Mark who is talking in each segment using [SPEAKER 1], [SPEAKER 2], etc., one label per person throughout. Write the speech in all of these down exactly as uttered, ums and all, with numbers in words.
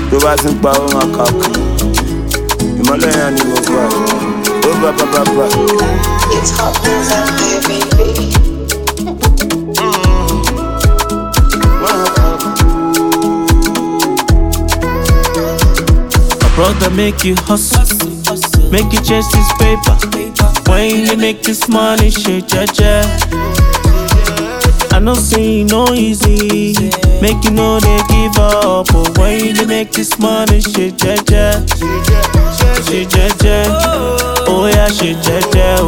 [SPEAKER 1] tó bá ti ń pa ó máa kàkú. Ìmọ̀lẹ̀ yẹn ni mo gbà. Ó bá bá bá bá.
[SPEAKER 2] It's hot news out there, baby.
[SPEAKER 3] Brother, make you hustle, make you chase this paper. When you make this money, shit, yeah, yeah. I know say no easy, make you know they give up. But when you make this money, shit, yeah, yeah. Shit, yeah, yeah. Oh yeah, shit, yeah, yeah.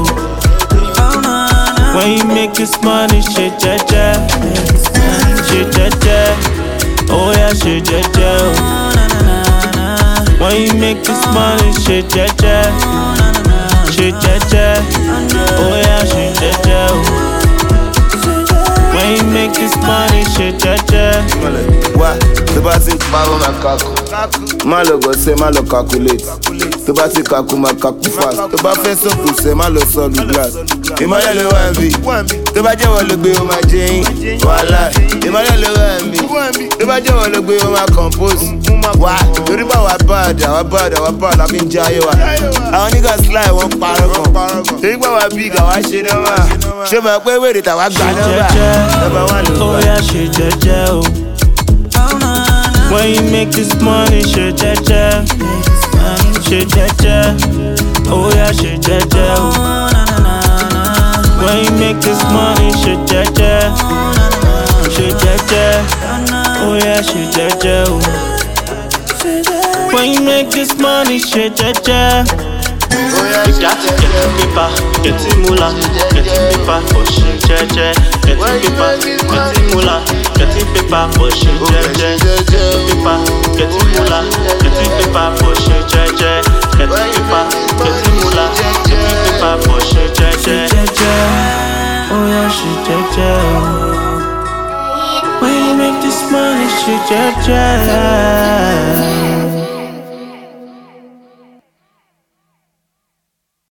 [SPEAKER 3] When you make this money, shit, yeah, yeah. Shit, yeah, yeah. Oh yeah, shit, yeah, yeah. When you make this money, shit, yeah, yeah. Shit, yeah, yeah. Oh yeah, shit, yeah, yeah. When you make this money, shit, yeah, yeah.
[SPEAKER 1] Wá, tó bá ti pa ó máa kàkú. Má lọ gọ̀ọ́sẹ̀, má lọ calculate. Tó bá ti kàkú, máa kàkú fast. Tó bá fẹ́ sọ̀kù sẹ̀, má lọ sọ̀lù glass. Ìmọ̀lẹ̀ ló wà níbí. Tó bá jẹ́wọ́ ló gbé, ó máa jẹ́ yín. Wàhálà. Ìmọ̀lẹ̀ ló wà níbí. Tó bá jẹ́wọ́ ló gbé, ó máa compose. Wá, torí bá wà bad, àwa bad, àwa bad, la fi ń jẹ ayé wa. Àwọn niggas slide wọ́n parọ́ kan. Torí bá wà big, àwa ṣe nọ́mà. Ṣé o mọ̀ pé wèrè tàwa gbà nọ́mbà? Nọ́mbà wà ló wà.
[SPEAKER 3] Oh yeah, shit, yeah, yeah, oh. When you make this money, shit, yeah, yeah. Shit, yeah, yeah. Oh yeah, shit, yeah, yeah, oh. When you make this money, shit, yeah, yeah. Shit, yeah, yeah. Oh yeah, shit, yeah, yeah, oh. When you make this money, shit, yeah, yeah. You got to get the paper, get the moolah, get the paper for shit, yeah, yeah. Get the paper, get the moolah, get the paper for shit, yeah, yeah. Get the paper, get the moolah, get the paper for shit, yeah, yeah. Get the paper, get the moolah, get the paper for shit, yeah, yeah. Oh yeah, shit, yeah, yeah. When you make this money, shit, yeah, yeah.